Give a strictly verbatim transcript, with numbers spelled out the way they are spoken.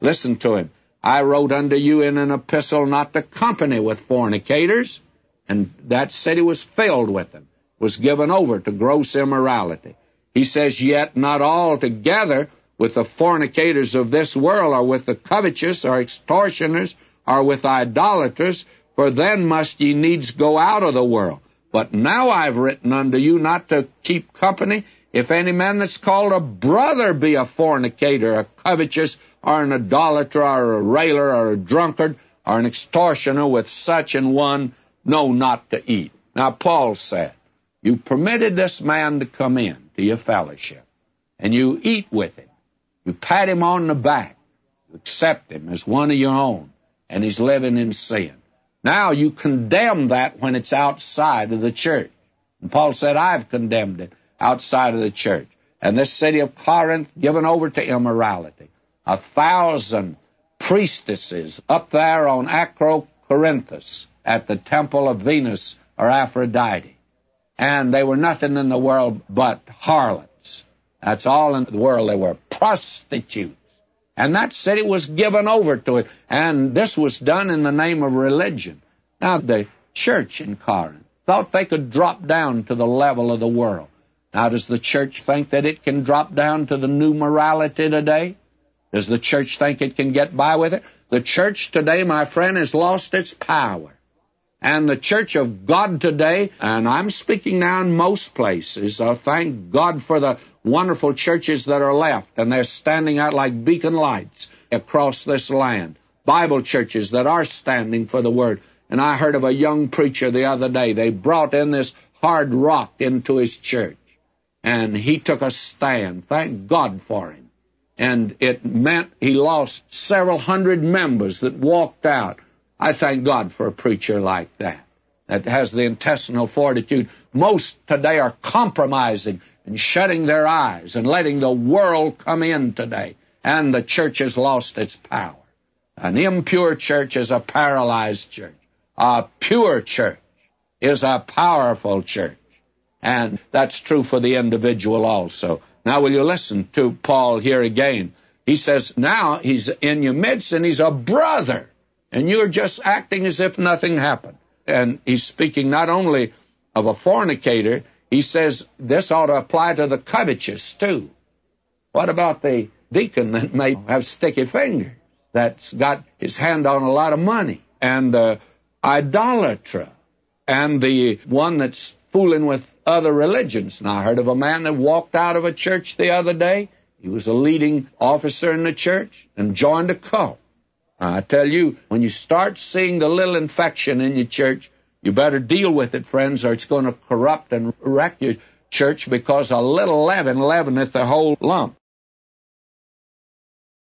Listen to him. I wrote unto you in an epistle not to company with fornicators, and that city was filled with them, was given over to gross immorality. He says, yet not altogether with the fornicators of this world, or with the covetous, or extortioners, or with idolaters, for then must ye needs go out of the world. But now I've written unto you not to keep company, if any man that's called a brother be a fornicator, a covetous, or an idolater, or a railer, or a drunkard, or an extortioner, with such an one, no, not to eat. Now, Paul said, you permitted this man to come in to your fellowship, and you eat with him. You pat him on the back. You accept him as one of your own, and he's living in sin. Now you condemn that when it's outside of the church. And Paul said, I've condemned it outside of the church. And this city of Corinth given over to immorality. A thousand priestesses up there on Acrocorinthus at the temple of Venus or Aphrodite. And they were nothing in the world but harlots. That's all in the world. They were prostitutes. And that city was given over to it. And this was done in the name of religion. Now, the church in Corinth thought they could drop down to the level of the world. Now, does the church think that it can drop down to the new morality today? Does the church think it can get by with it? The church today, my friend, has lost its power. And the church of God today, and I'm speaking now in most places, uh, thank God for the wonderful churches that are left, and they're standing out like beacon lights across this land. Bible churches that are standing for the Word. And I heard of a young preacher the other day. They brought in this hard rock into his church, and he took a stand. Thank God for him. And it meant he lost several hundred members that walked out. I thank God for a preacher like that, that has the intestinal fortitude. Most today are compromising and shutting their eyes and letting the world come in today. And the church has lost its power. An impure church is a paralyzed church. A pure church is a powerful church. And that's true for the individual also. Now, will you listen to Paul here again? He says, now he's in your midst and he's a brother. And you're just acting as if nothing happened. And he's speaking not only of a fornicator, he says this ought to apply to the covetous too. What about the deacon that may have sticky fingers, that's got his hand on a lot of money, and the idolater, and the one that's fooling with other religions? Now, I heard of a man that walked out of a church the other day. He was a leading officer in the church and joined a cult. I tell you, when you start seeing the little infection in your church, you better deal with it, friends, or it's going to corrupt and wreck your church, because a little leaven leaveneth the whole lump.